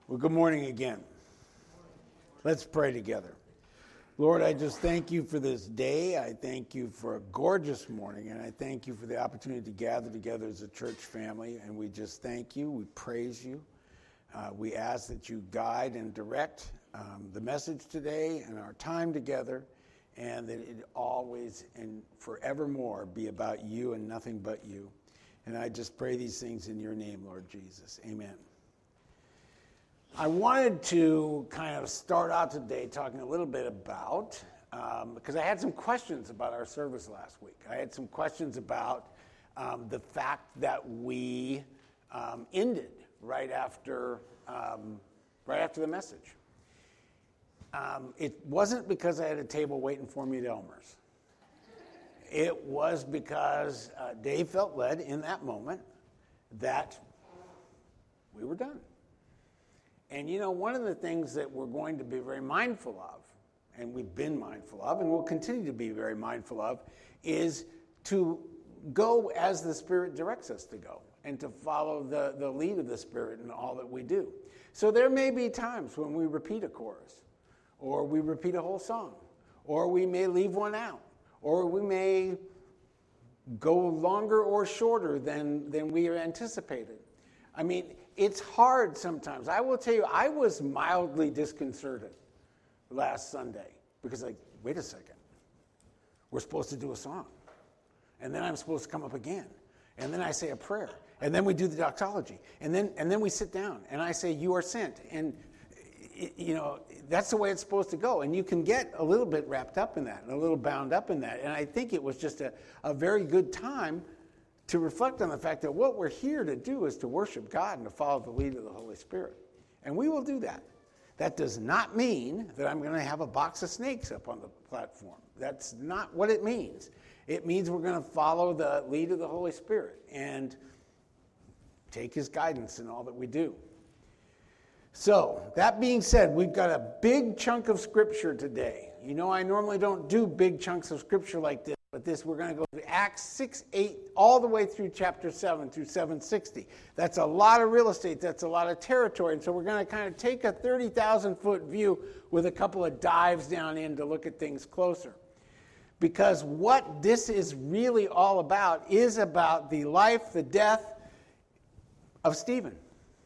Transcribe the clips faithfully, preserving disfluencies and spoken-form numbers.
Well, good morning again. Let's pray together. Lord, I just thank you for this day. I thank you for a gorgeous morning, and I thank you for the opportunity to gather together as a church family. And we just thank you. We praise you. Uh, we ask that you guide and direct um, the message today and our time together, and that it always and forevermore be about you and nothing but you. And I just pray these things in your name, Lord Jesus. Amen. I wanted to kind of start out today talking a little bit about, um, because I had some questions about our service last week. I had some questions about um, the fact that we um, ended right after, um, right after the message. Um, it wasn't because I had a table waiting for me at Elmer's. It was because uh, Dave felt led in that moment that we were done. And, you know, one of the things that we're going to be very mindful of, and we've been mindful of, and we'll continue to be very mindful of, is to go as the Spirit directs us to go and to follow the, the lead of the Spirit in all that we do. So there may be times when we repeat a chorus, or we repeat a whole song, or we may leave one out, or we may go longer or shorter than, than we anticipated. I mean, it's hard sometimes. I will tell you, I was mildly disconcerted last Sunday because, like, wait a second. We're supposed to do a song. And then I'm supposed to come up again. And then I say a prayer. And then we do the doxology. And then and then we sit down. And I say, you are sent. And, you know, that's the way it's supposed to go. And you can get a little bit wrapped up in that and a little bound up in that. And I think it was just a, a very good time to reflect on the fact that what we're here to do is to worship God and to follow the lead of the Holy Spirit. And we will do that. That does not mean that I'm going to have a box of snakes up on the platform. That's not what it means. It means we're going to follow the lead of the Holy Spirit and take his guidance in all that we do. So, that being said, we've got a big chunk of Scripture today. You know, I normally don't do big chunks of Scripture like this. But this, we're going to go to Acts six, eight, all the way through chapter seven, through seven sixty. That's a lot of real estate. That's a lot of territory. And so we're going to kind of take a thirty thousand foot view with a couple of dives down in to look at things closer. Because what this is really all about is about the life, the death of Stephen.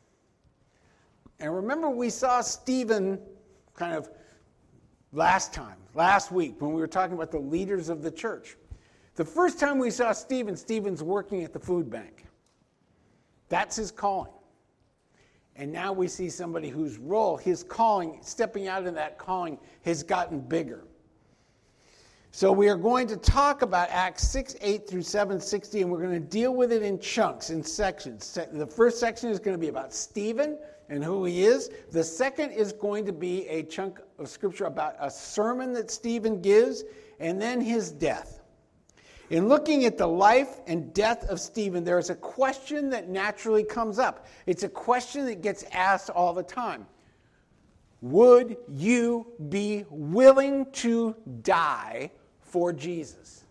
And remember, we saw Stephen kind of last time, last week, when we were talking about the leaders of the church. The first time we saw Stephen, Stephen's working at the food bank. That's his calling. And now we see somebody whose role, his calling, stepping out in that calling, has gotten bigger. So we are going to talk about Acts six, eight through seven sixty, and we're going to deal with it in chunks, in sections. The first section is going to be about Stephen and who he is. The second is going to be a chunk of Scripture about a sermon that Stephen gives, and then his death. In looking at the life and death of Stephen, there is a question that naturally comes up. It's a question that gets asked all the time. Would you be willing to die for Jesus?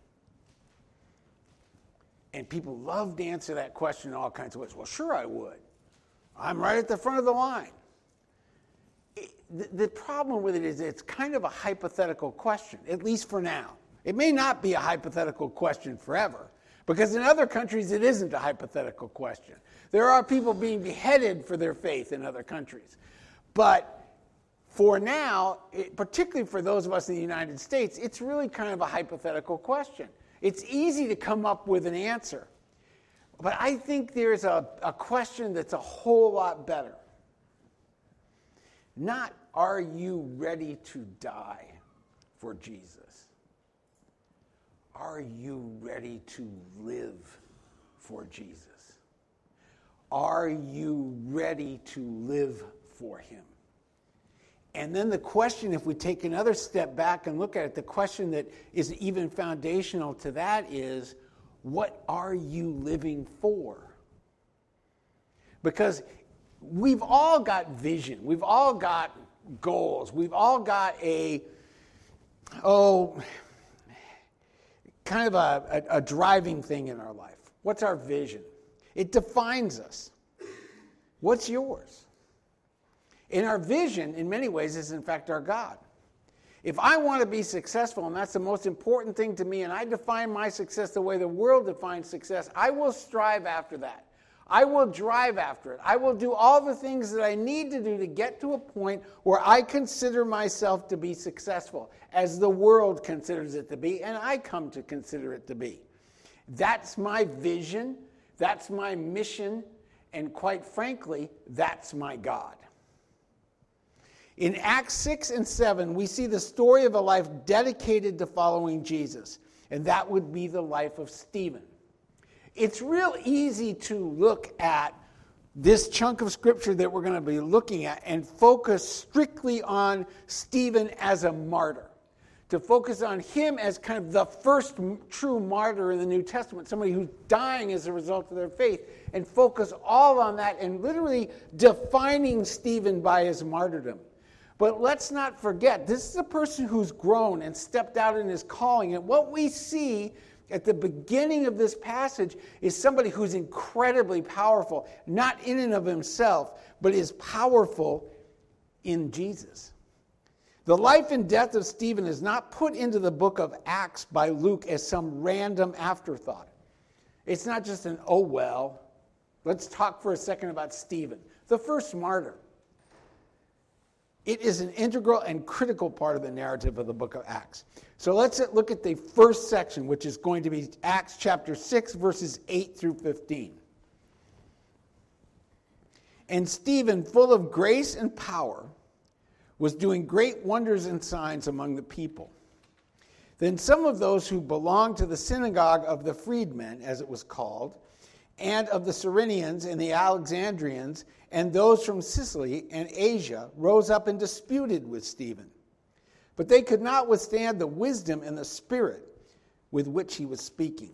And people love to answer that question in all kinds of ways. Well, sure I would. I'm right at the front of the line. It, the, the problem with it is it's kind of a hypothetical question, at least for now. It may not be a hypothetical question forever, because in other countries it isn't a hypothetical question. There are people being beheaded for their faith in other countries. But for now, it, particularly for those of us in the United States, it's really kind of a hypothetical question. It's easy to come up with an answer. But I think there's a, a question that's a whole lot better. Not, are you ready to die for Jesus? Are you ready to live for Jesus? Are you ready to live for him? And then the question, if we take another step back and look at it, the question that is even foundational to that is, what are you living for? Because we've all got vision. We've all got goals. We've all got a, oh, kind of a, a, a driving thing in our life. What's our vision? It defines us. What's yours? And our vision, in many ways, is in fact our God. If I want to be successful, and that's the most important thing to me, and I define my success the way the world defines success, I will strive after that. I will drive after it. I will do all the things that I need to do to get to a point where I consider myself to be successful, as the world considers it to be, and I come to consider it to be. That's my vision, that's my mission, and quite frankly, that's my God. In Acts six and seven, we see the story of a life dedicated to following Jesus, and that would be the life of Stephen. It's real easy to look at this chunk of scripture that we're going to be looking at and focus strictly on Stephen as a martyr, to focus on him as kind of the first true martyr in the New Testament, somebody who's dying as a result of their faith, and focus all on that and literally defining Stephen by his martyrdom. But let's not forget, this is a person who's grown and stepped out in his calling. And what we see at the beginning of this passage is somebody who's incredibly powerful, not in and of himself, but is powerful in Jesus. The life and death of Stephen is not put into the book of Acts by Luke as some random afterthought. It's not just an, oh well, let's talk for a second about Stephen, the first martyr. It is an integral and critical part of the narrative of the book of Acts. So let's look at the first section, which is going to be Acts chapter six, verses eight through fifteen. And Stephen, full of grace and power, was doing great wonders and signs among the people. Then some of those who belonged to the synagogue of the freedmen, as it was called, and of the Cyrenians and the Alexandrians, and those from Sicily and Asia, rose up and disputed with Stephen. But they could not withstand the wisdom and the spirit with which he was speaking.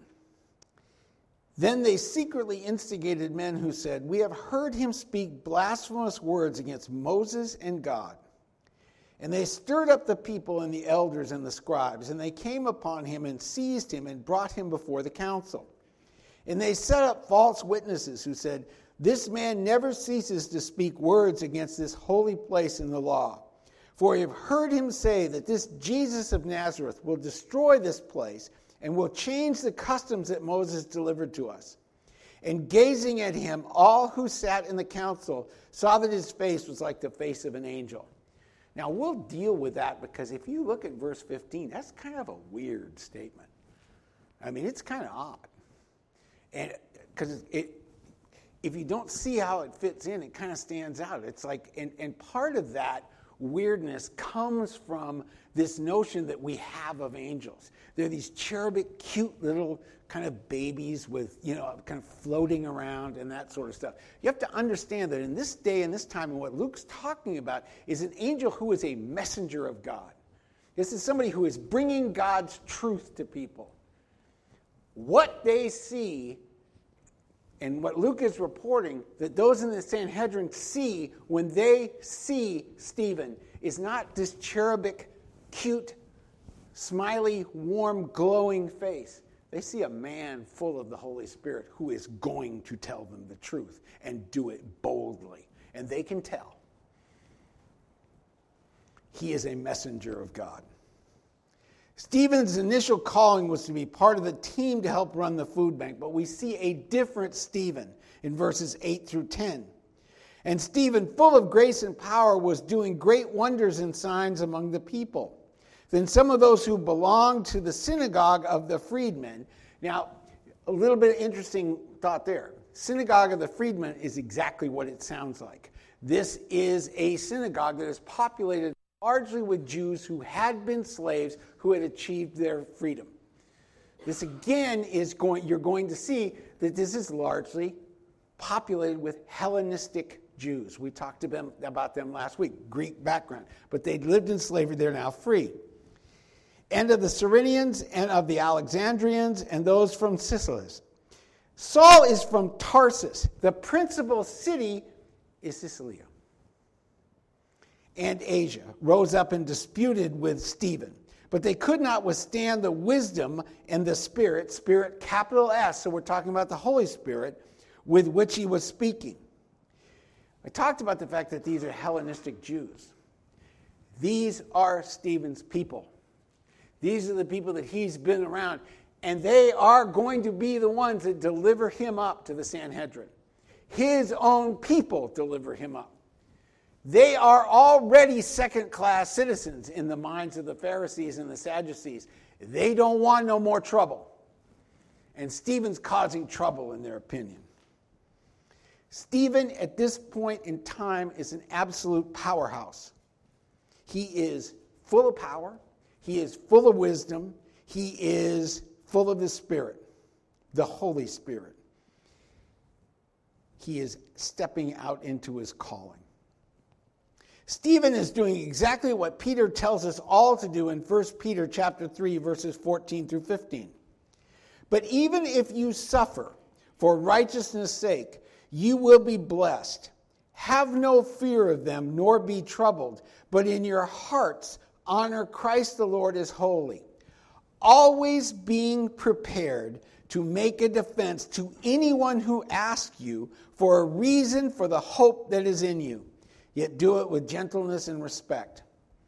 Then they secretly instigated men who said, "We have heard him speak blasphemous words against Moses and God." And they stirred up the people and the elders and the scribes, and they came upon him and seized him and brought him before the council. And they set up false witnesses who said, "This man never ceases to speak words against this holy place in the law. For we have heard him say that this Jesus of Nazareth will destroy this place and will change the customs that Moses delivered to us." And gazing at him, all who sat in the council saw that his face was like the face of an angel. Now, we'll deal with that because if you look at verse fifteen, that's kind of a weird statement. I mean, it's kind of odd. And because it, if you don't see how it fits in, it kind of stands out. It's like, and, and part of that weirdness comes from this notion that we have of angels. They're these cherubic, cute little kind of babies with, you know, kind of floating around and that sort of stuff. You have to understand that in this day and this time, and what Luke's talking about is an angel who is a messenger of God. This is somebody who is bringing God's truth to people. What they see, and what Luke is reporting, that those in the Sanhedrin see when they see Stephen, is not this cherubic, cute, smiley, warm, glowing face. They see a man full of the Holy Spirit who is going to tell them the truth and do it boldly. And they can tell. He is a messenger of God. Stephen's initial calling was to be part of the team to help run the food bank, but we see a different Stephen in verses eight through ten. And Stephen, full of grace and power, was doing great wonders and signs among the people. Then some of those who belonged to the synagogue of the freedmen. Now, a little bit of interesting thought there. Synagogue of the freedmen is exactly what it sounds like. This is a synagogue that is populated largely with Jews who had been slaves, who had achieved their freedom. This again is going, you're going to see that this is largely populated with Hellenistic Jews. We talked to them about them last week, Greek background. But they'd lived in slavery, they're now free. And of the Cyrenians and of the Alexandrians and those from Sicily. Saul is from Tarsus. The principal city is Cilicia. And Asia rose up and disputed with Stephen. But they could not withstand the wisdom and the spirit, spirit capital S, so we're talking about the Holy Spirit, with which he was speaking. I talked about the fact that these are Hellenistic Jews. These are Stephen's people. These are the people that he's been around. And they are going to be the ones that deliver him up to the Sanhedrin. His own people deliver him up. They are already second-class citizens in the minds of the Pharisees and the Sadducees. They don't want no more trouble. And Stephen's causing trouble in their opinion. Stephen, at this point in time, is an absolute powerhouse. He is full of power. He is full of wisdom. He is full of the Spirit, the Holy Spirit. He is stepping out into his calling. Stephen is doing exactly what Peter tells us all to do in First Peter chapter three, verses fourteen through fifteen. But even if you suffer for righteousness' sake, you will be blessed. Have no fear of them, nor be troubled, but in your hearts honor Christ the Lord as holy, always being prepared to make a defense to anyone who asks you for a reason for the hope that is in you, yet do it with gentleness and respect.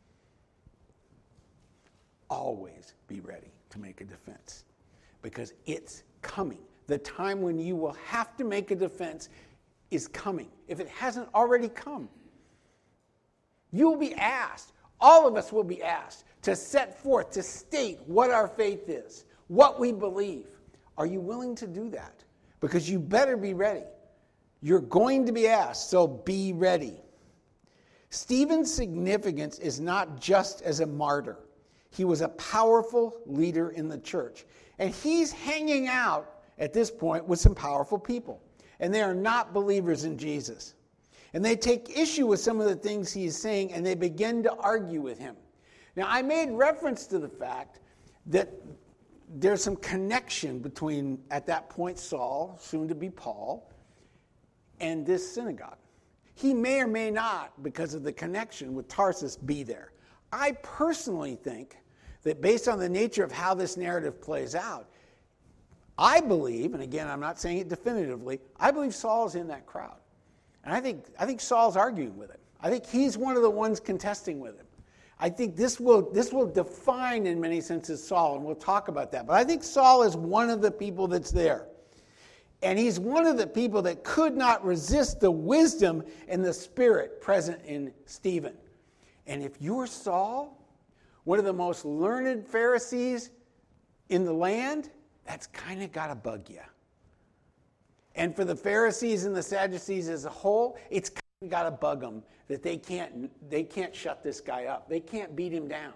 Always be ready to make a defense, because it's coming. The time when you will have to make a defense is coming, if it hasn't already come. You will be asked, all of us will be asked, to set forth, to state what our faith is, what we believe. Are you willing to do that? Because you better be ready. You're going to be asked, so be ready. Stephen's significance is not just as a martyr. He was a powerful leader in the church. And he's hanging out at this point with some powerful people. And they are not believers in Jesus. And they take issue with some of the things he's saying, and they begin to argue with him. Now, I made reference to the fact that there's some connection between, at that point, Saul, soon to be Paul, and this synagogue. He may or may not, because of the connection with Tarsus, be there. I personally think that based on the nature of how this narrative plays out, I believe, and again, I'm not saying it definitively, I believe Saul is in that crowd. And I think, I think Saul's arguing with him. I think he's one of the ones contesting with him. I think this will, this will define, in many senses, Saul, and we'll talk about that. But I think Saul is one of the people that's there. And he's one of the people that could not resist the wisdom and the spirit present in Stephen. And if you're Saul, one of the most learned Pharisees in the land, that's kind of got to bug you. And for the Pharisees and the Sadducees as a whole, it's kind of got to bug them that they can't, they can't shut this guy up. They can't beat him down.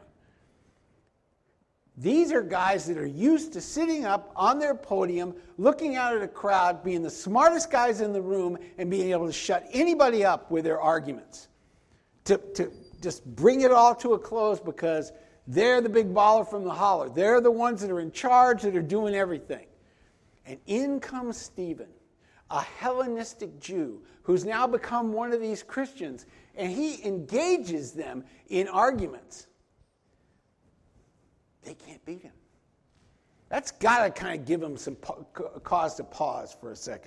These are guys that are used to sitting up on their podium, looking out at a crowd, being the smartest guys in the room, and being able to shut anybody up with their arguments. To, to just bring it all to a close because they're the big baller from the holler. They're the ones that are in charge, that are doing everything. And in comes Stephen, a Hellenistic Jew who's now become one of these Christians, and he engages them in arguments. They can't beat him. That's got to kind of give him some cause to pause for a second.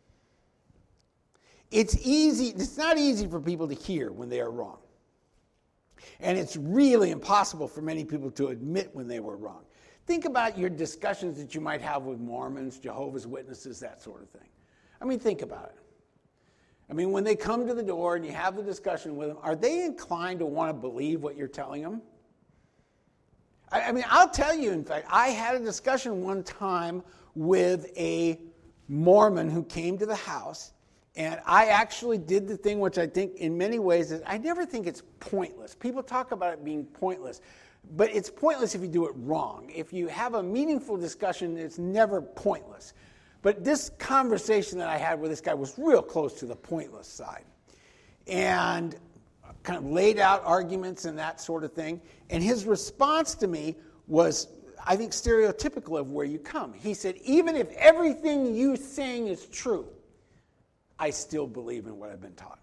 It's easy, it's not easy for people to hear when they are wrong. And it's really impossible for many people to admit when they were wrong. Think about your discussions that you might have with Mormons, Jehovah's Witnesses, that sort of thing. I mean, think about it. I mean, when they come to the door and you have the discussion with them, are they inclined to want to believe what you're telling them? I, I mean, I'll tell you, in fact, I had a discussion one time with a Mormon who came to the house, and I actually did the thing which I think in many ways is, I never think it's pointless. People talk about it being pointless, but it's pointless if you do it wrong. If you have a meaningful discussion, it's never pointless. But this conversation that I had with this guy was real close to the pointless side. And kind of laid out arguments and that sort of thing. And his response to me was, I think, stereotypical of where you come. He said, even if everything you're saying is true, I still believe in what I've been taught.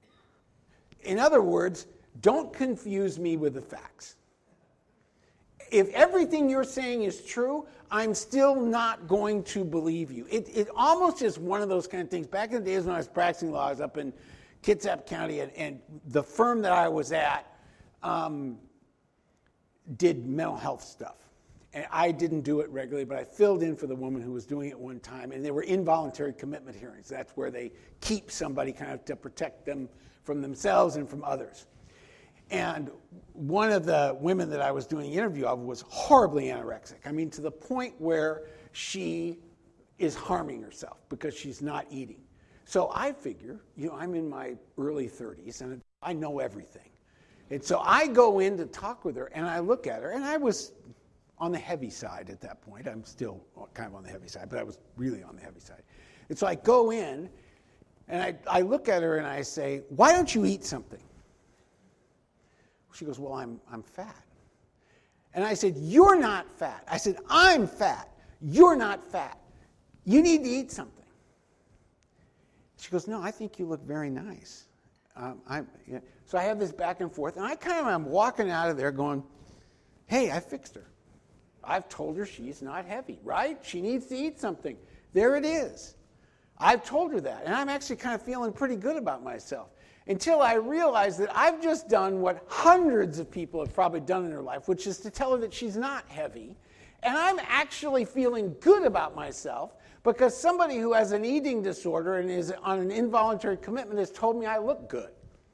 In other words, don't confuse me with the facts. if everything you're saying is true, I'm still not going to believe you. It, it almost is one of those kind of things. Back in the days when I was practicing law, I was up in Kitsap County, and, and the firm that I was at um, did mental health stuff. And I didn't do it regularly, but I filled in for the woman who was doing it one time, and they were involuntary commitment hearings. That's where they keep somebody kind of to protect them from themselves and from others. And one of the women that I was doing the interview of was horribly anorexic. I mean, to the point where she is harming herself because she's not eating. So I figure, you know, I'm in my early thirties, and I know everything. And so I go in to talk with her, and I look at her, and I was on the heavy side at that point. I'm still kind of on the heavy side, but I was really on the heavy side. And so I go in, and I, I look at her, and I say, why don't you eat something? She goes, well, I'm, I'm fat. And I said, you're not fat. I said, I'm fat. You're not fat. You need to eat something. She goes, no, I think you look very nice. Um, I'm, yeah. So I have this back and forth, and I kind of am walking out of there going, hey, I fixed her. I've told her she's not heavy, right? She needs to eat something. There it is. I've told her that, and I'm actually kind of feeling pretty good about myself until I realized that I've just done what hundreds of people have probably done in their life, which is to tell her that she's not heavy, and I'm actually feeling good about myself because somebody who has an eating disorder and is on an involuntary commitment has told me I look good.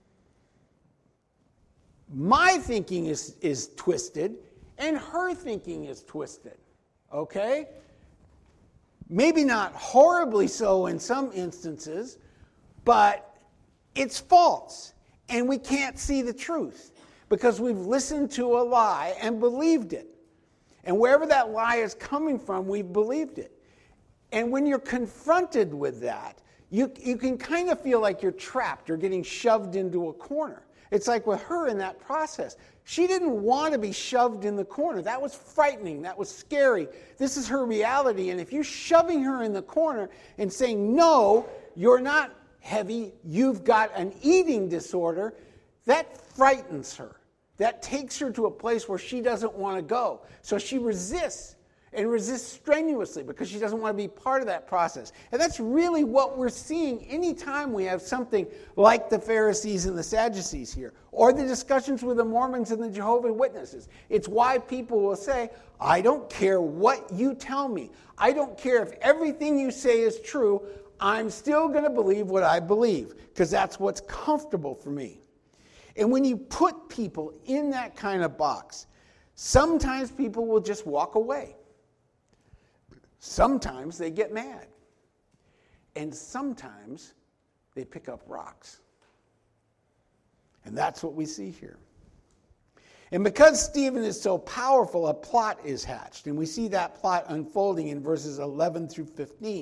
My thinking is, is twisted, and her thinking is twisted, okay? Maybe not horribly so in some instances, but it's false, and we can't see the truth because we've listened to a lie and believed it. And wherever that lie is coming from, we've believed it. And when you're confronted with that, you, you can kind of feel like you're trapped or getting shoved into a corner. It's like with her in that process. She didn't want to be shoved in the corner. That was frightening. That was scary. This is her reality. And if you're shoving her in the corner and saying, no, you're not heavy, you've got an eating disorder, that frightens her. That takes her to a place where she doesn't want to go. So she resists. And resists strenuously because she doesn't want to be part of that process. And that's really what we're seeing anytime we have something like the Pharisees and the Sadducees here, or the discussions with the Mormons and the Jehovah's Witnesses. It's why people will say, I don't care what you tell me. I don't care if everything you say is true. I'm still going to believe what I believe because that's what's comfortable for me. And when you put people in that kind of box, sometimes people will just walk away. Sometimes they get mad. And sometimes they pick up rocks. And that's what we see here. And because Stephen is so powerful, a plot is hatched. And we see that plot unfolding in verses eleven through fifteen.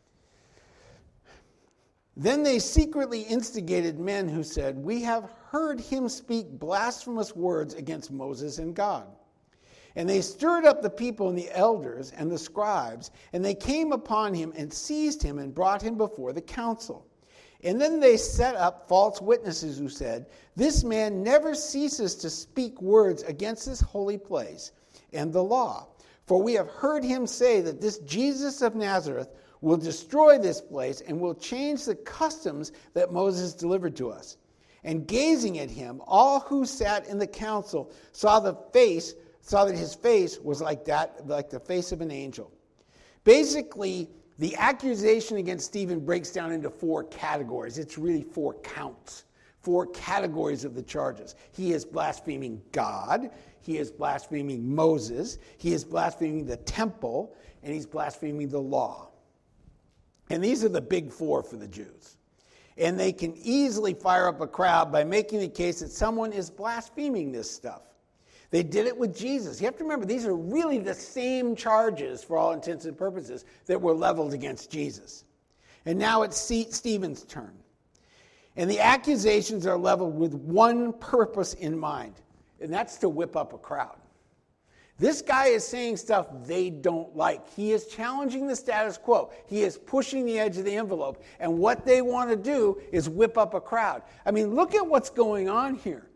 Then they secretly instigated men who said, we have heard him speak blasphemous words against Moses and God. And they stirred up the people and the elders and the scribes, and they came upon him and seized him and brought him before the council. And then they set up false witnesses who said, this man never ceases to speak words against this holy place and the law. For we have heard him say that this Jesus of Nazareth will destroy this place and will change the customs that Moses delivered to us. And gazing at him, all who sat in the council saw the face saw that his face was like that, like the face of an angel. Basically, the accusation against Stephen breaks down into four categories. It's really four counts, four categories of the charges. He is blaspheming God, he is blaspheming Moses, he is blaspheming the temple, and he's blaspheming the law. And these are the big four for the Jews. And they can easily fire up a crowd by making the case that someone is blaspheming this stuff. They did it with Jesus. You have to remember, these are really the same charges, for all intents and purposes, that were leveled against Jesus. And now it's Stephen's turn. And the accusations are leveled with one purpose in mind, and that's to whip up a crowd. This guy is saying stuff they don't like. He is challenging the status quo. He is pushing the edge of the envelope. And what they want to do is whip up a crowd. I mean, look at what's going on here.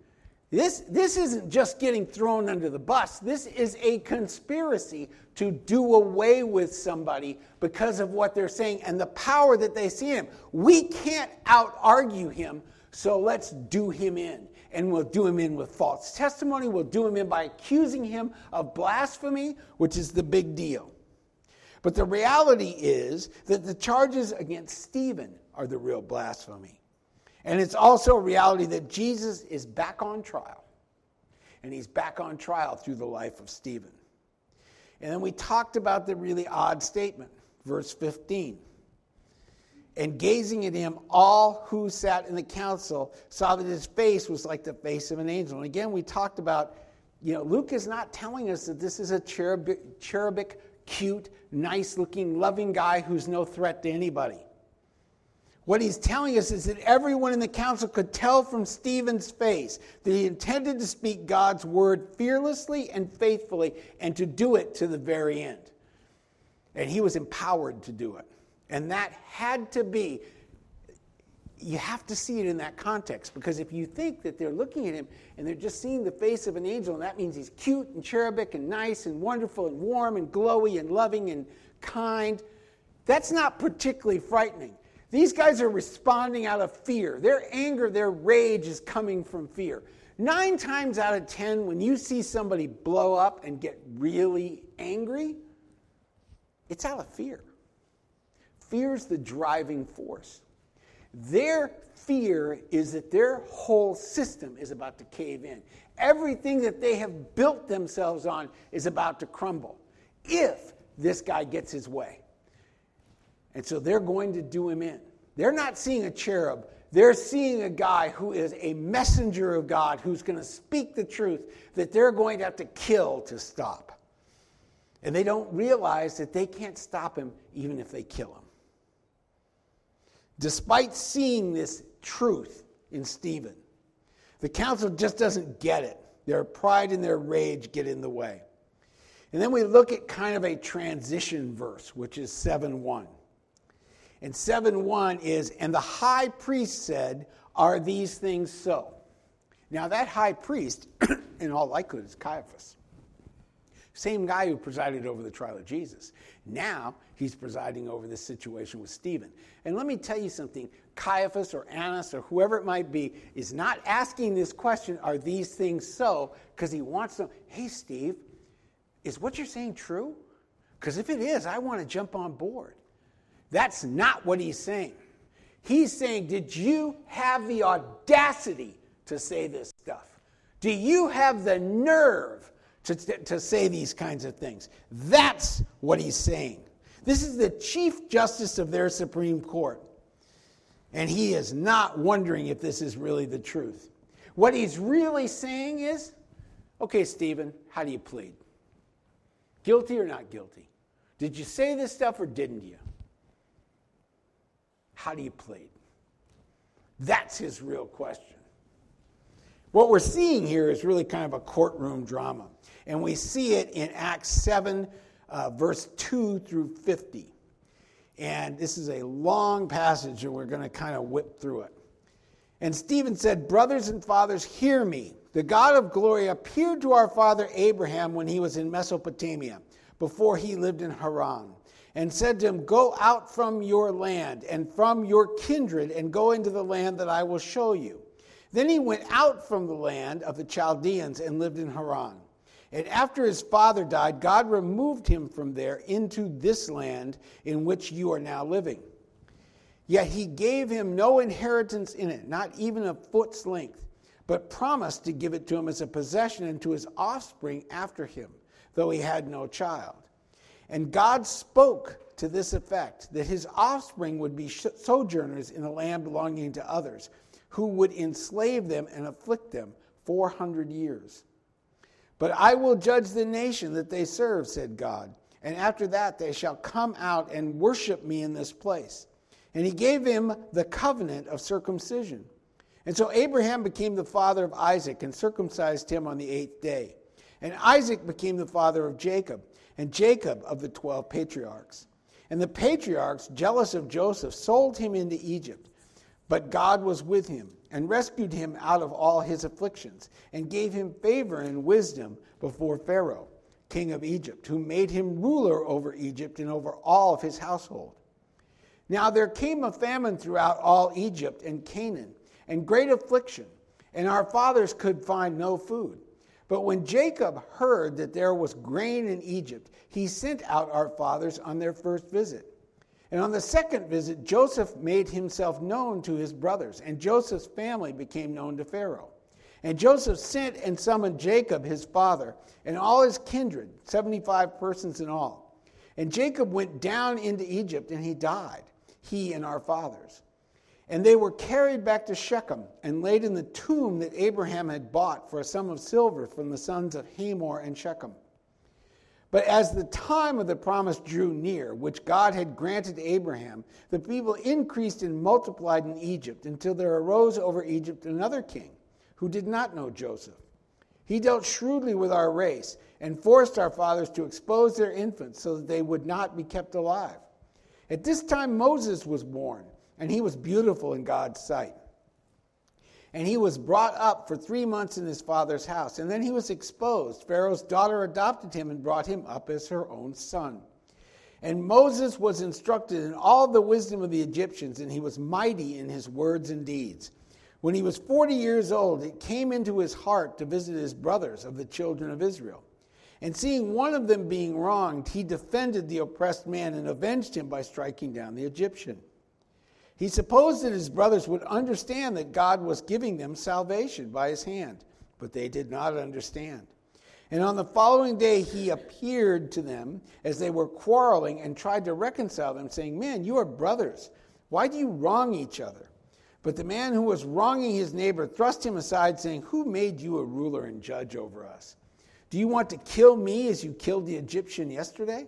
This, this isn't just getting thrown under the bus. This is a conspiracy to do away with somebody because of what they're saying and the power that they see in him. We can't out-argue him, so let's do him in. And we'll do him in with false testimony. We'll do him in by accusing him of blasphemy, which is the big deal. But the reality is that the charges against Stephen are the real blasphemy. And it's also a reality that Jesus is back on trial. And he's back on trial through the life of Stephen. And then we talked about the really odd statement, verse fifteen. And gazing at him, all who sat in the council saw that his face was like the face of an angel. And again, we talked about, you know, Luke is not telling us that this is a cherubic, cherubic cute, nice-looking, loving guy who's no threat to anybody. What he's telling us is that everyone in the council could tell from Stephen's face that he intended to speak God's word fearlessly and faithfully and to do it to the very end. And he was empowered to do it. And that had to be, you have to see it in that context, because if you think that they're looking at him and they're just seeing the face of an angel, and that means he's cute and cherubic and nice and wonderful and warm and glowy and loving and kind, that's not particularly frightening. These guys are responding out of fear. Their anger, their rage is coming from fear. Nine times out of ten, when you see somebody blow up and get really angry, it's out of fear. Fear's the driving force. Their fear is that their whole system is about to cave in. Everything that they have built themselves on is about to crumble if this guy gets his way. And so they're going to do him in. They're not seeing a cherub. They're seeing a guy who is a messenger of God, who's going to speak the truth that they're going to have to kill to stop. And they don't realize that they can't stop him even if they kill him. Despite seeing this truth in Stephen, the council just doesn't get it. Their pride and their rage get in the way. And then we look at kind of a transition verse, which is seven one. And seven one is, and the high priest said, are these things so? Now that high priest, in all likelihood, is Caiaphas. Same guy who presided over the trial of Jesus. Now he's presiding over this situation with Stephen. And let me tell you something. Caiaphas or Annas or whoever it might be is not asking this question, are these things so? Because he wants to know, hey, Steve, is what you're saying true? Because if it is, I want to jump on board. That's not what he's saying. He's saying, did you have the audacity to say this stuff? Do you have the nerve to, to say these kinds of things? That's what he's saying. This is the Chief Justice of their Supreme Court. And he is not wondering if this is really the truth. What he's really saying is, okay, Stephen, how do you plead? Guilty or not guilty? Did you say this stuff or didn't you? How do you plead? That's his real question. What we're seeing here is really kind of a courtroom drama. And we see it in Acts seven, uh, verse two through fifty. And this is a long passage, and we're going to kind of whip through it. And Stephen said, brothers and fathers, hear me. The God of glory appeared to our father Abraham when he was in Mesopotamia, before he lived in Haran, and said to him, go out from your land and from your kindred and go into the land that I will show you. Then he went out from the land of the Chaldeans and lived in Haran. And after his father died, God removed him from there into this land in which you are now living. Yet he gave him no inheritance in it, not even a foot's length, but promised to give it to him as a possession and to his offspring after him, though he had no child. And God spoke to this effect, that his offspring would be sojourners in a land belonging to others, who would enslave them and afflict them four hundred years. But I will judge the nation that they serve, said God, and after that they shall come out and worship me in this place. And he gave him the covenant of circumcision. And so Abraham became the father of Isaac and circumcised him on the eighth day. And Isaac became the father of Jacob, and Jacob of the twelve patriarchs. And the patriarchs, jealous of Joseph, sold him into Egypt. But God was with him and rescued him out of all his afflictions, and gave him favor and wisdom before Pharaoh, king of Egypt, who made him ruler over Egypt and over all of his household. Now there came a famine throughout all Egypt and Canaan, and great affliction, and our fathers could find no food. But when Jacob heard that there was grain in Egypt, he sent out our fathers on their first visit. And on the second visit, Joseph made himself known to his brothers, and Joseph's family became known to Pharaoh. And Joseph sent and summoned Jacob, his father, and all his kindred, seventy-five persons in all. And Jacob went down into Egypt, and he died, he and our fathers. And they were carried back to Shechem and laid in the tomb that Abraham had bought for a sum of silver from the sons of Hamor and Shechem. But as the time of the promise drew near, which God had granted to Abraham, the people increased and multiplied in Egypt until there arose over Egypt another king who did not know Joseph. He dealt shrewdly with our race and forced our fathers to expose their infants so that they would not be kept alive. At this time Moses was born, and he was beautiful in God's sight. And he was brought up for three months in his father's house. And then he was exposed. Pharaoh's daughter adopted him and brought him up as her own son. And Moses was instructed in all the wisdom of the Egyptians, and he was mighty in his words and deeds. When he was forty years old, it came into his heart to visit his brothers of the children of Israel. And seeing one of them being wronged, he defended the oppressed man and avenged him by striking down the Egyptian. He supposed that his brothers would understand that God was giving them salvation by his hand, but they did not understand. And on the following day he appeared to them as they were quarreling and tried to reconcile them, saying, "Man, you are brothers. Why do you wrong each other?" But the man who was wronging his neighbor thrust him aside, saying, "Who made you a ruler and judge over us? Do you want to kill me as you killed the Egyptian yesterday?"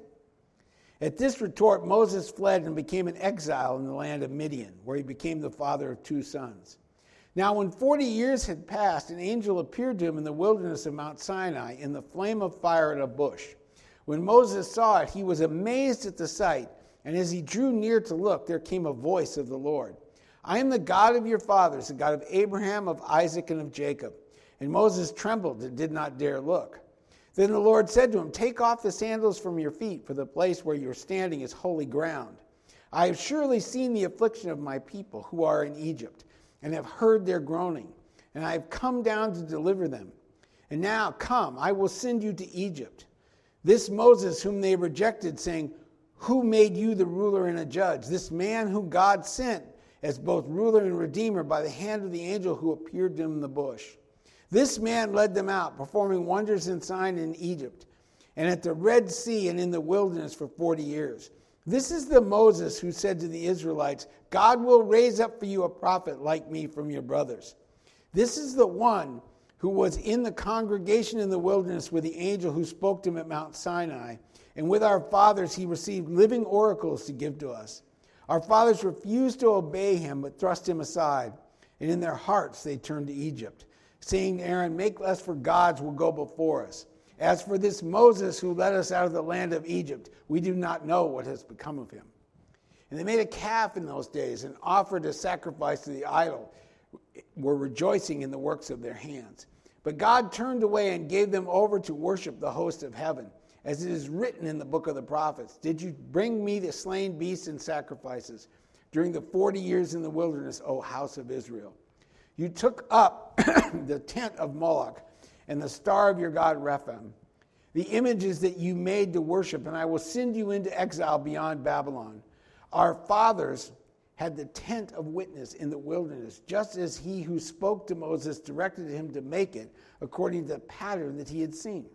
At this retort, Moses fled and became an exile in the land of Midian, where he became the father of two sons. Now when forty years had passed, an angel appeared to him in the wilderness of Mount Sinai in the flame of fire in a bush. When Moses saw it, he was amazed at the sight, and as he drew near to look, there came a voice of the Lord. "I am the God of your fathers, the God of Abraham, of Isaac, and of Jacob." And Moses trembled and did not dare look. Then the Lord said to him, "Take off the sandals from your feet, for the place where you are standing is holy ground. I have surely seen the affliction of my people who are in Egypt, and have heard their groaning, and I have come down to deliver them. And now, come, I will send you to Egypt." This Moses whom they rejected, saying, "Who made you the ruler and a judge?" This man whom God sent as both ruler and redeemer by the hand of the angel who appeared to him in the bush. This man led them out, performing wonders and signs in Egypt, and at the Red Sea and in the wilderness for forty years. This is the Moses who said to the Israelites, "God will raise up for you a prophet like me from your brothers." This is the one who was in the congregation in the wilderness with the angel who spoke to him at Mount Sinai, and with our fathers he received living oracles to give to us. Our fathers refused to obey him, but thrust him aside, and in their hearts they turned to Egypt, saying to Aaron, "Make us for gods will go before us. As for this Moses who led us out of the land of Egypt, we do not know what has become of him." And they made a calf in those days and offered a sacrifice to the idol, were rejoicing in the works of their hands. But God turned away and gave them over to worship the host of heaven, as it is written in the book of the prophets, "Did you bring me the slain beasts and sacrifices during the forty years in the wilderness, O house of Israel? You took up the tent of Moloch and the star of your god Rephaim, the images that you made to worship, and I will send you into exile beyond Babylon." Our fathers had the tent of witness in the wilderness, just as he who spoke to Moses directed him to make it according to the pattern that he had seen.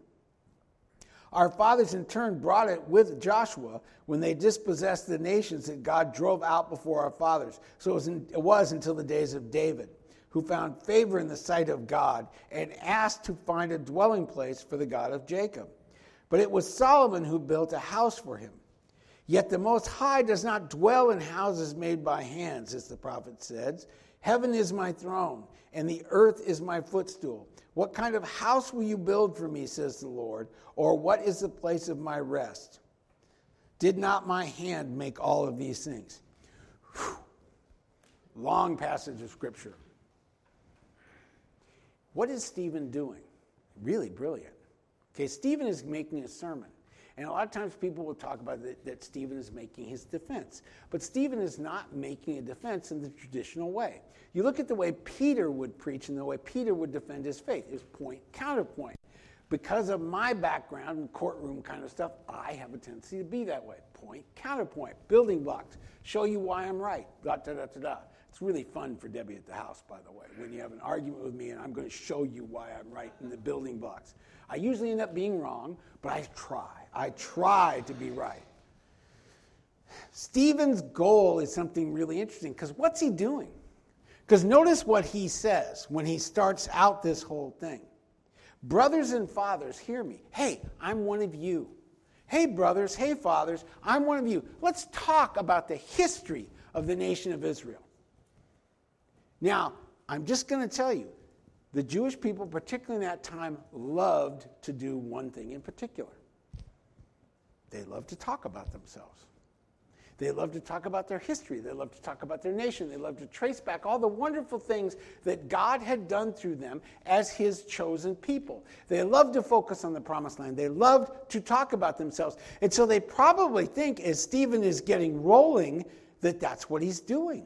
Our fathers in turn brought it with Joshua when they dispossessed the nations that God drove out before our fathers. So it was, in, it was until the days of David, who found favor in the sight of God and asked to find a dwelling place for the God of Jacob. But it was Solomon who built a house for him. Yet the Most High does not dwell in houses made by hands, as the prophet says. "Heaven is my throne, and the earth is my footstool. What kind of house will you build for me, says the Lord, or what is the place of my rest? Did not my hand make all of these things?" Whew. Long passage of Scripture. What is Stephen doing? Really brilliant. Okay, Stephen is making a sermon. And a lot of times people will talk about that, that Stephen is making his defense. But Stephen is not making a defense in the traditional way. You look at the way Peter would preach and the way Peter would defend his faith, is point, counterpoint. Because of my background in courtroom kind of stuff, I have a tendency to be that way. Point, counterpoint, building blocks, show you why I'm right, da da da da da. It's really fun for Debbie at the house, by the way, when you have an argument with me and I'm going to show you why I'm right in the building blocks. I usually end up being wrong, but I try. I try to be right. Stephen's goal is something really interesting, because what's he doing? Because notice what he says when he starts out this whole thing. Brothers and fathers, hear me. Hey, I'm one of you. Hey, brothers, hey, fathers, I'm one of you. Let's talk about the history of the nation of Israel. Now, I'm just going to tell you, the Jewish people, particularly in that time, loved to do one thing in particular. They loved to talk about themselves. They loved to talk about their history. They loved to talk about their nation. They loved to trace back all the wonderful things that God had done through them as his chosen people. They loved to focus on the promised land. They loved to talk about themselves. And so they probably think, as Stephen is getting rolling, that that's what he's doing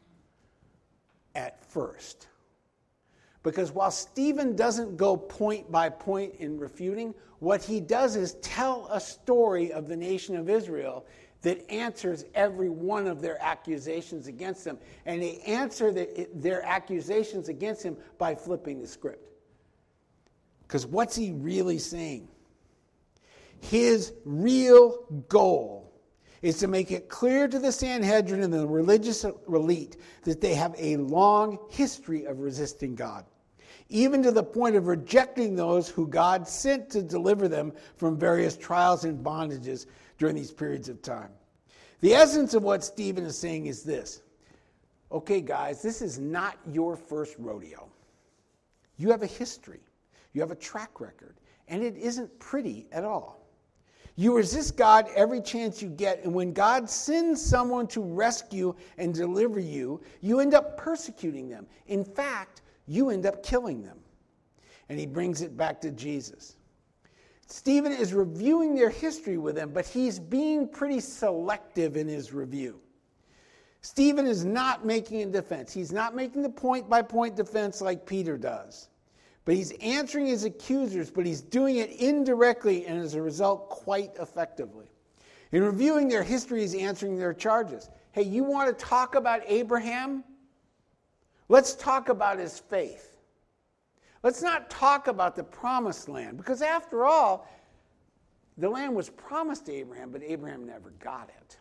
at first. Because while Stephen doesn't go point by point in refuting, what he does is tell a story of the nation of Israel that answers every one of their accusations against them. And they answer the, their accusations against him by flipping the script. Because what's he really saying? His real goal is to make it clear to the Sanhedrin and the religious elite that they have a long history of resisting God, even to the point of rejecting those who God sent to deliver them from various trials and bondages during these periods of time. The essence of what Stephen is saying is this. Okay, guys, this is not your first rodeo. You have a history. You have a track record. And it isn't pretty at all. You resist God every chance you get, and when God sends someone to rescue and deliver you, you end up persecuting them. In fact, you end up killing them. And he brings it back to Jesus. Stephen is reviewing their history with them, but he's being pretty selective in his review. Stephen is not making a defense. He's not making the point-by-point defense like Peter does. But he's answering his accusers, but he's doing it indirectly and as a result quite effectively. In reviewing their history, he's answering their charges. Hey, you want to talk about Abraham? Let's talk about his faith. Let's not talk about the promised land, because after all, the land was promised to Abraham, but Abraham never got it.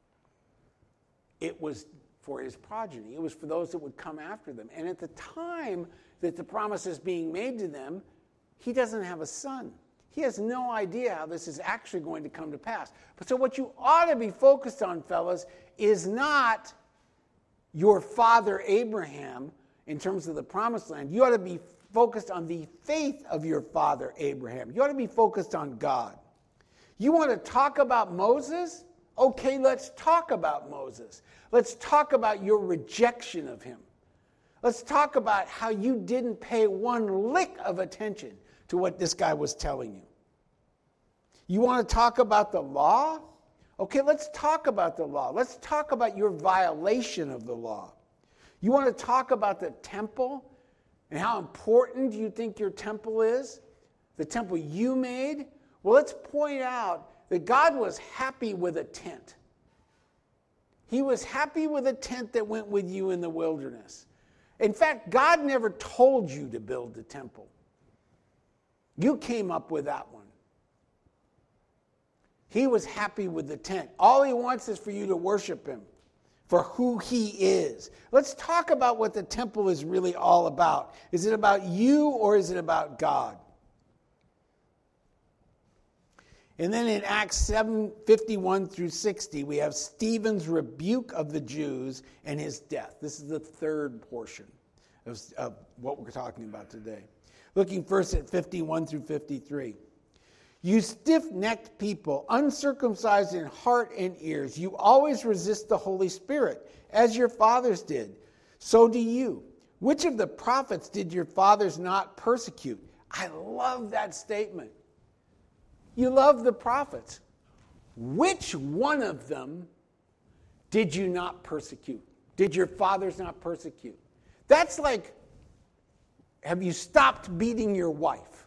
It was for his progeny. It was for those that would come after them. And at the time that the promise is being made to them, he doesn't have a son. He has no idea how this is actually going to come to pass. But so what you ought to be focused on, fellas, is not your father Abraham in terms of the promised land. You ought to be focused on the faith of your father Abraham. You ought to be focused on God. You want to talk about Moses? Okay, let's talk about Moses. Let's talk about your rejection of him. Let's talk about how you didn't pay one lick of attention to what this guy was telling you. You want to talk about the law? Okay, let's talk about the law. Let's talk about your violation of the law. You want to talk about the temple and how important you think your temple is? The temple you made? Well, let's point out that God was happy with a tent. He was happy with a tent that went with you in the wilderness. In fact, God never told you to build the temple. You came up with that one. He was happy with the tent. All he wants is for you to worship him for who he is. Let's talk about what the temple is really all about. Is it about you or is it about God? And then in Acts seven, fifty-one through sixty, we have Stephen's rebuke of the Jews and his death. This is the third portion of, of what we're talking about today. Looking first at fifty-one through fifty-three. You stiff-necked people, uncircumcised in heart and ears, you always resist the Holy Spirit, as your fathers did. So do you. Which of the prophets did your fathers not persecute? I love that statement. You love the prophets. Which one of them did you not persecute? Did your fathers not persecute? That's like, have you stopped beating your wife?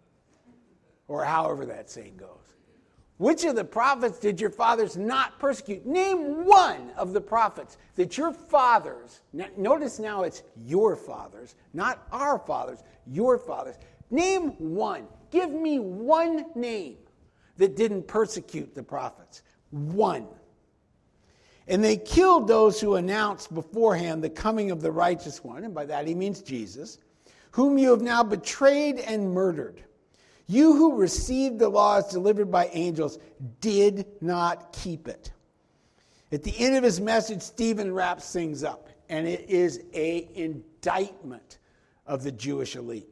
Or however that saying goes. Which of the prophets did your fathers not persecute? Name one of the prophets that your fathers, notice now it's your fathers, not our fathers, your fathers. Name one. Give me one name that didn't persecute the prophets. One. And they killed those who announced beforehand the coming of the righteous one, and by that he means Jesus, whom you have now betrayed and murdered. You who received the laws delivered by angels did not keep it. At the end of his message, Stephen wraps things up, and it is an indictment of the Jewish elite.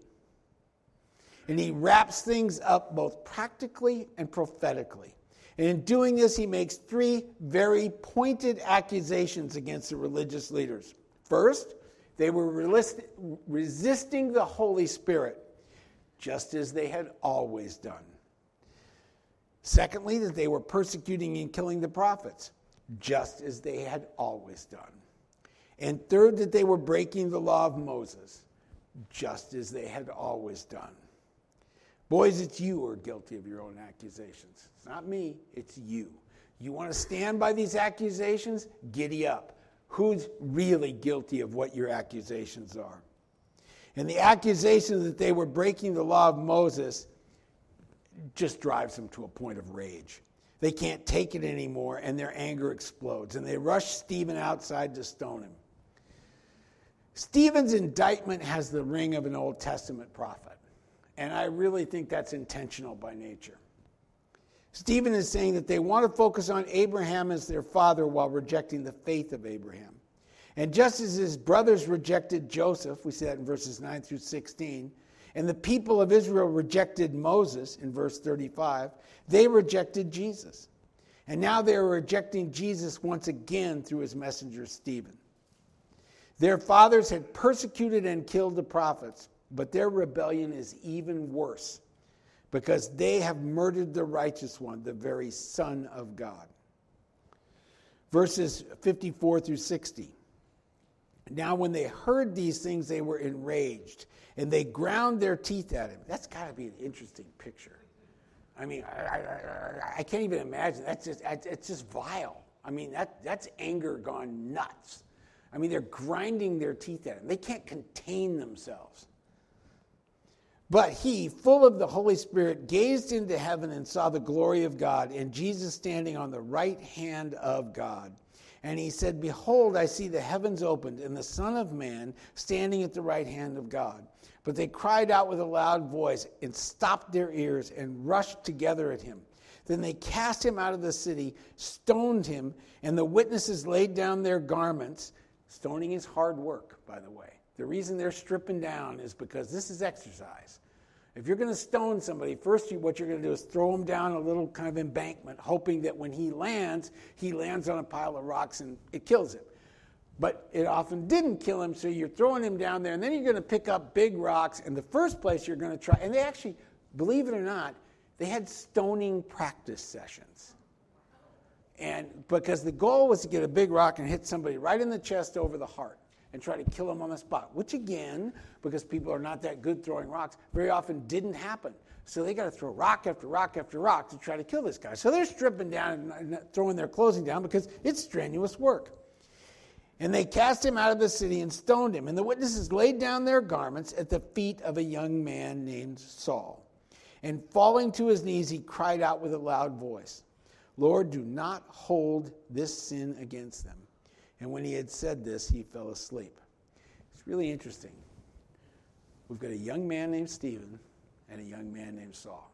And he wraps things up both practically and prophetically. And in doing this, he makes three very pointed accusations against the religious leaders. First, they were resisting the Holy Spirit, just as they had always done. Secondly, that they were persecuting and killing the prophets, just as they had always done. And third, that they were breaking the law of Moses, just as they had always done. Boys, it's you who are guilty of your own accusations. It's not me, it's you. You want to stand by these accusations? Giddy up. Who's really guilty of what your accusations are? And the accusation that they were breaking the law of Moses just drives them to a point of rage. They can't take it anymore, and their anger explodes. And they rush Stephen outside to stone him. Stephen's indictment has the ring of an Old Testament prophet. And I really think that's intentional by nature. Stephen is saying that they want to focus on Abraham as their father while rejecting the faith of Abraham. And just as his brothers rejected Joseph, we see that in verses nine through sixteen, and the people of Israel rejected Moses in verse thirty-five, they rejected Jesus. And now they are rejecting Jesus once again through his messenger Stephen. Their fathers had persecuted and killed the prophets, but their rebellion is even worse because they have murdered the righteous one, the very Son of God. Verses fifty-four through sixty. Now when they heard these things, they were enraged, and they ground their teeth at him. That's got to be an interesting picture. I mean, I, I, I can't even imagine. That's just, it's just vile. I mean, that that's anger gone nuts. I mean, they're grinding their teeth at him. They can't contain themselves. But he, full of the Holy Spirit, gazed into heaven and saw the glory of God and Jesus standing on the right hand of God. And he said, "Behold, I see the heavens opened and the Son of Man standing at the right hand of God." But they cried out with a loud voice and stopped their ears and rushed together at him. Then they cast him out of the city, stoned him, and the witnesses laid down their garments. Stoning is hard work, by the way. The reason they're stripping down is because this is exercise. If you're going to stone somebody, first you, what you're going to do is throw him down a little kind of embankment, hoping that when he lands, he lands on a pile of rocks and it kills him. But it often didn't kill him, so you're throwing him down there, and then you're going to pick up big rocks, and the first place you're going to try, and they actually, believe it or not, they had stoning practice sessions. And because the goal was to get a big rock and hit somebody right in the chest over the heart and try to kill them on the spot, which again, because people are not that good throwing rocks, very often didn't happen. So they got to throw rock after rock after rock to try to kill this guy. So they're stripping down and throwing their clothing down because it's strenuous work. And they cast him out of the city and stoned him. And the witnesses laid down their garments at the feet of a young man named Saul. And falling to his knees, he cried out with a loud voice, "Lord, do not hold this sin against them." And when he had said this, he fell asleep. It's really interesting. We've got a young man named Stephen and a young man named Saul.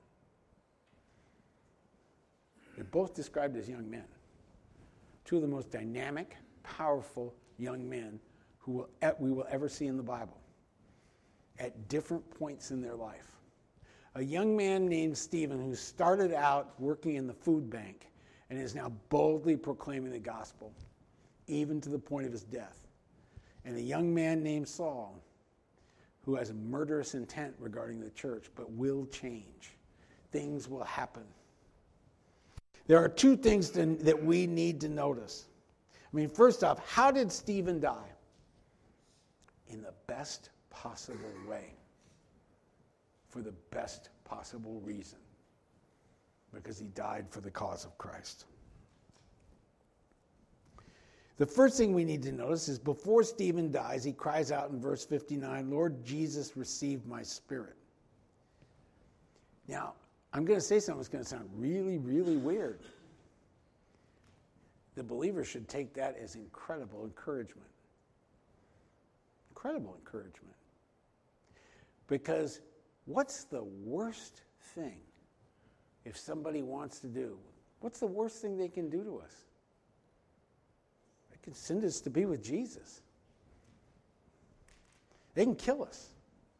They're both described as young men. Two of the most dynamic, powerful young men who will, we will ever see in the Bible at different points in their life. A young man named Stephen who started out working in the food bank and is now boldly proclaiming the gospel, even to the point of his death. and a young man named Saul who has a murderous intent regarding the church, but will change. Things will happen. There are two things to, that we need to notice. I mean, first off, how did Stephen die? In the best possible way. For the best possible reason. Because he died for the cause of Christ. The first thing we need to notice is before Stephen dies, he cries out in verse fifty-nine, Lord Jesus, receive my spirit. Now, I'm going to say something that's going to sound really, really weird. The believer should take that as incredible encouragement. Incredible encouragement. Because what's the worst thing if somebody wants to do? What's the worst thing they can do to us? They can send us to be with Jesus. They can kill us.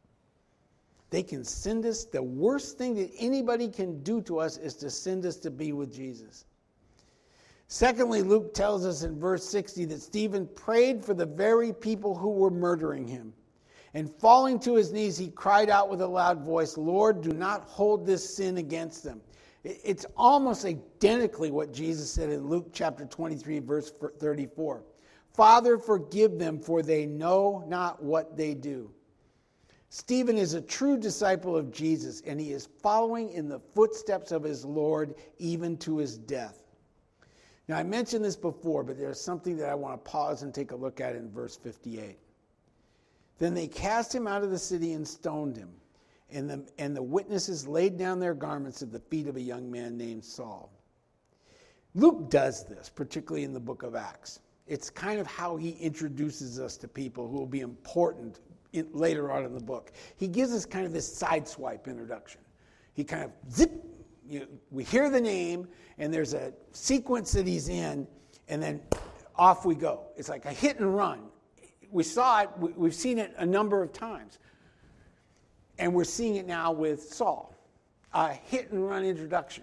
They can send us. The worst thing that anybody can do to us is to send us to be with Jesus. Secondly, Luke tells us in verse sixty that Stephen prayed for the very people who were murdering him. And falling to his knees, he cried out with a loud voice, Lord, do not hold this sin against them. It's almost identically what Jesus said in Luke chapter twenty-three, verse thirty-four. Father, forgive them, for they know not what they do. Stephen is a true disciple of Jesus, and he is following in the footsteps of his Lord even to his death. Now, I mentioned this before, but there's something that I want to pause and take a look at in verse fifty-eight. Then they cast him out of the city and stoned him, and the, and the witnesses laid down their garments at the feet of a young man named Saul. Luke does this, particularly in the book of Acts. It's kind of how he introduces us to people who will be important in, later on in the book. He gives us kind of this sideswipe introduction. He kind of zip, you, we hear the name, and there's a sequence that he's in, and then off we go. It's like a hit and run. We saw it, we, we've seen it a number of times. And we're seeing it now with Saul. A hit and run introduction.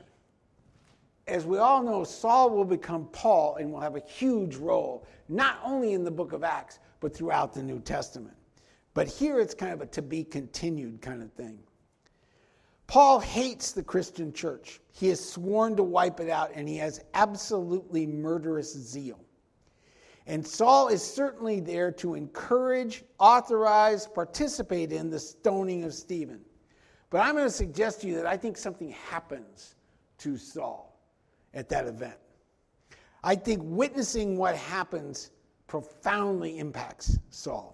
As we all know, Saul will become Paul and will have a huge role, not only in the book of Acts, but throughout the New Testament. But here it's kind of a to be continued kind of thing. Paul hates the Christian church. He has sworn to wipe it out, and he has absolutely murderous zeal. And Saul is certainly there to encourage, authorize, participate in the stoning of Stephen. But I'm going to suggest to you that I think something happens to Saul at that event. I think witnessing what happens profoundly impacts Saul.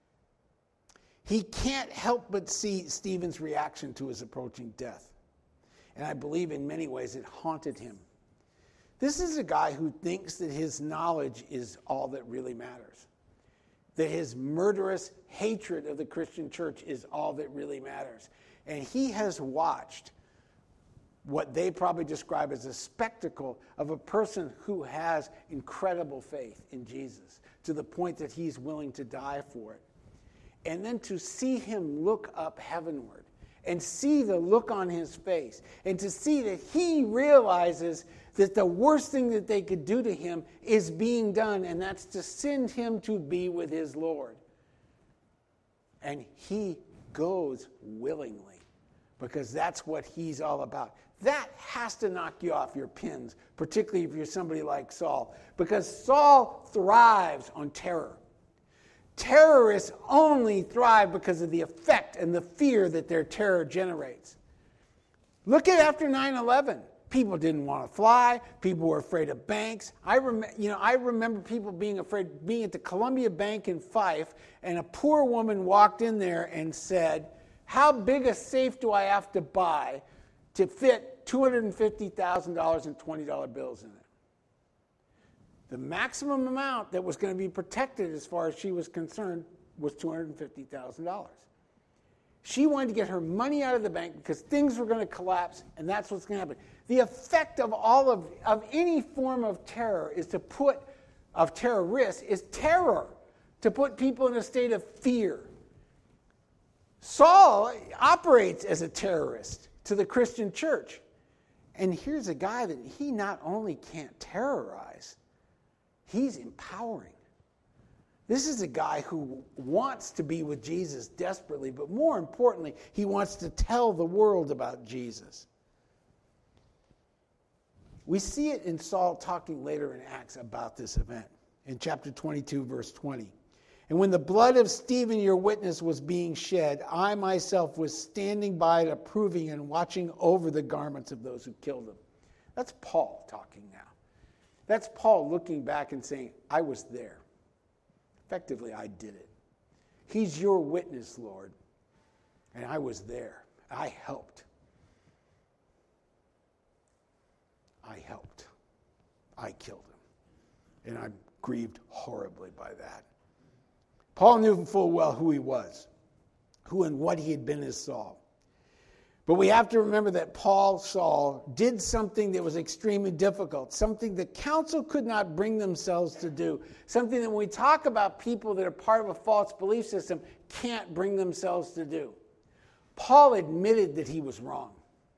He can't help but see Stephen's reaction to his approaching death. And I believe in many ways it haunted him. This is a guy who thinks that his knowledge is all that really matters. That his murderous hatred of the Christian church is all that really matters. And he has watched what they probably describe as a spectacle of a person who has incredible faith in Jesus to the point that he's willing to die for it. And then to see him look up heavenward and see the look on his face and to see that he realizes that the worst thing that they could do to him is being done, and that's to send him to be with his Lord. And he goes willingly because that's what he's all about. That has to knock you off your pins, particularly if you're somebody like Saul, because Saul thrives on terror. Terrorists only thrive because of the effect and the fear that their terror generates. Look at after nine eleven. People didn't want to fly. People were afraid of banks. I, rem- you know, I remember people being afraid, being at the Columbia Bank in Fife, and a poor woman walked in there and said, how big a safe do I have to buy to fit two hundred fifty thousand dollars in twenty dollar bills in it? The maximum amount that was going to be protected as far as she was concerned was two hundred fifty thousand dollars. She wanted to get her money out of the bank because things were going to collapse, and that's what's going to happen. The effect of all of, of any form of terror is to put, of terrorists, is terror, to put people in a state of fear. Saul operates as a terrorist to the Christian church. And here's a guy that he not only can't terrorize, he's empowering. This is a guy who wants to be with Jesus desperately, but more importantly, he wants to tell the world about Jesus. We see it in Saul talking later in Acts about this event, in chapter twenty-two, verse twenty. And when the blood of Stephen, your witness, was being shed, I myself was standing by it, approving and watching over the garments of those who killed him. That's Paul talking now. That's Paul looking back and saying, I was there. Effectively, I did it. He's your witness, Lord. And I was there. I helped. I helped. I killed him. And I'm grieved horribly by that. Paul knew full well who he was, who and what he had been as Saul. But we have to remember that Paul, Saul, did something that was extremely difficult, something the council could not bring themselves to do, something that when we talk about people that are part of a false belief system can't bring themselves to do. Paul admitted that he was wrong.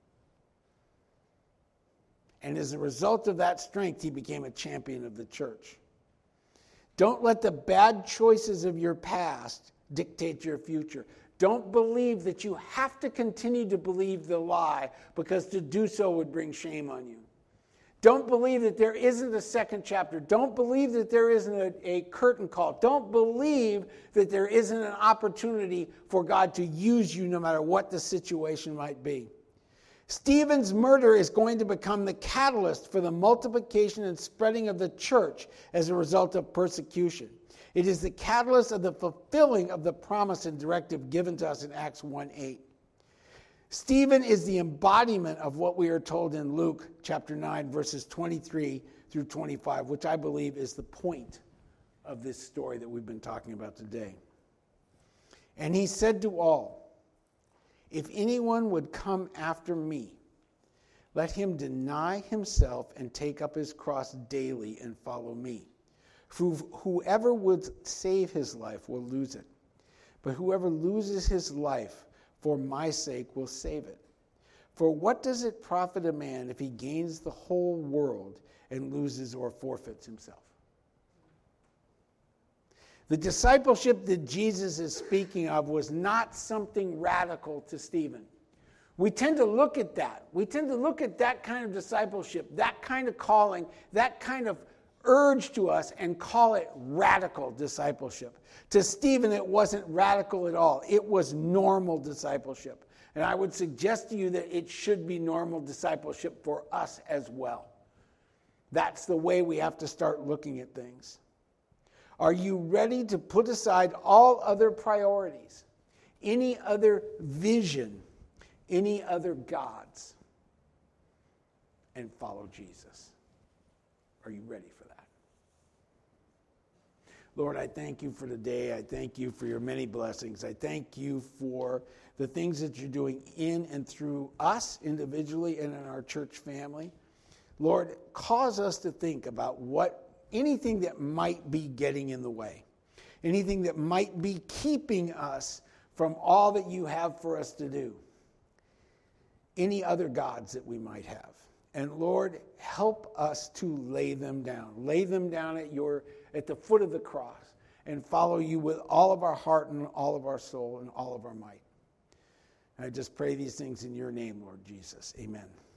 And as a result of that strength, he became a champion of the church. Don't let the bad choices of your past dictate your future. Don't believe that you have to continue to believe the lie, because to do so would bring shame on you. Don't believe that there isn't a second chapter. Don't believe that there isn't a, a curtain call. Don't believe that there isn't an opportunity for God to use you no matter what the situation might be. Stephen's murder is going to become the catalyst for the multiplication and spreading of the church as a result of persecution. It is the catalyst of the fulfilling of the promise and directive given to us in Acts one eight. Stephen is the embodiment of what we are told in Luke chapter nine, verses twenty-three through twenty-five, which I believe is the point of this story that we've been talking about today. And he said to all, if anyone would come after me, let him deny himself and take up his cross daily and follow me. For whoever would save his life will lose it. But whoever loses his life for my sake will save it. For what does it profit a man if he gains the whole world and loses or forfeits himself? The discipleship that Jesus is speaking of was not something radical to Stephen. We tend to look at that. We tend to look at that kind of discipleship, that kind of calling, that kind of urge to us and call it radical discipleship. To Stephen, it wasn't radical at all. It was normal discipleship. And I would suggest to you that it should be normal discipleship for us as well. That's the way we have to start looking at things. Are you ready to put aside all other priorities, any other vision, any other gods, and follow Jesus? Are you ready for that? Lord, I thank you for today. I thank you for your many blessings. I thank you for the things that you're doing in and through us individually and in our church family. Lord, cause us to think about what anything that might be getting in the way, anything that might be keeping us from all that you have for us to do, any other gods that we might have. And Lord, help us to lay them down. Lay them down at your at the foot of the cross and follow you with all of our heart and all of our soul and all of our might. And I just pray these things in your name, Lord Jesus. Amen.